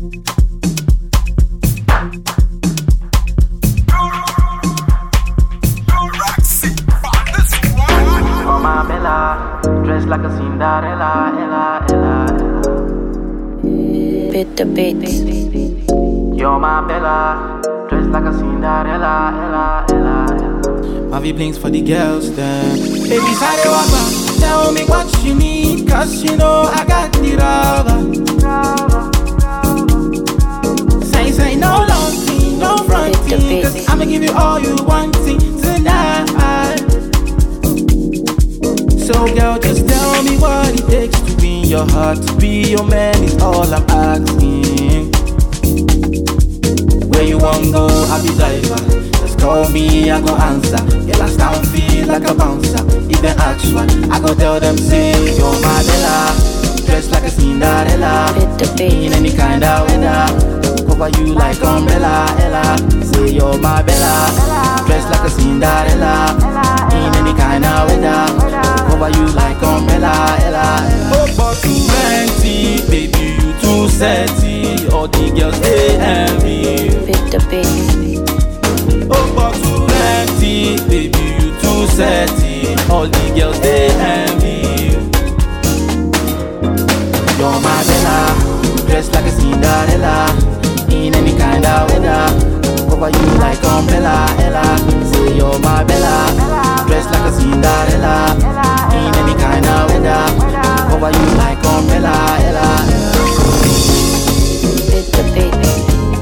My Bella, dressed like a Cinderella, Ella, Ella, Ella. Bit the beats. You're my Bella, dressed like a Cinderella, Ella, Ella, Ella. My V blinks for the girls then. Baby, sorry, waka. Tell me what you need, cause you know I got the rubber. Say no long thing, no fronting, cause I'ma give you all you wanting tonight. So girl, just tell me what it takes to win your heart. To be your man is all I'm asking. Where you want go, I'll be driver. Just call me, I go answer. Girl, I stand feel like a bouncer. If they ask what, I go tell them say you're my Bella, dressed like a Cinderella. In any kind of weather, cover you like umbrella, Ella. Say you're my Bella, dressed like a Cinderella. In any kind of weather, cover you like umbrella, Ella. Oh, but too plenty, baby, you too sexy. All the girls they envy. Bit the beats. Oh, but too plenty, baby, you too sexy. All the girls they envy. You're my Bella, dressed like a Cinderella. In any kind of weather, cover you like umbrella, Ella. Say you're my Bella, dressed like a Cinderella. In any kind of weather, cover you like umbrella, Ella. Bit the beats.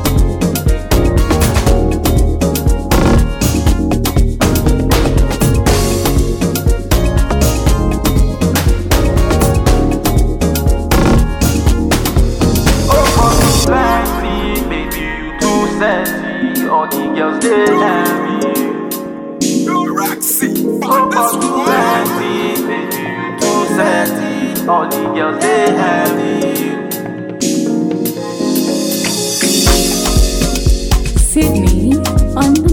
Sexy, all the girls they envy. Oh, but too sexy, baby, you too sexy. All the girls they envy. Sydney on the